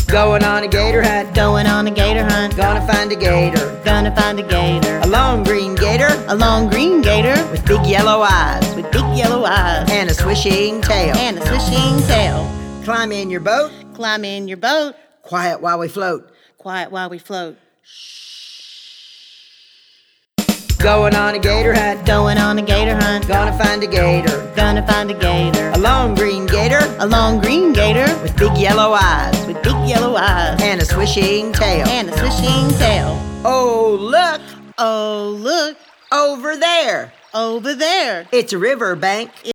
Going on a gator hunt, Going on a gator hunt, gonna find a gator. gonna find a gator. A long green gator A long green gator with big yellow eyes with big yellow eyes and a swishing tail. and a swishing tail. Climb in your boat, Climb in your boat, quiet while we float. quiet while we float. Going on a gator hunt, Going on a gator hunt, gonna find a gator. gonna find a gator. A long green gator A long green gator with big yellow eyes with big yellow eyes and a swishing tail. and a swishing tail. Oh, look, Oh, look, over there. over there. It's a river bank.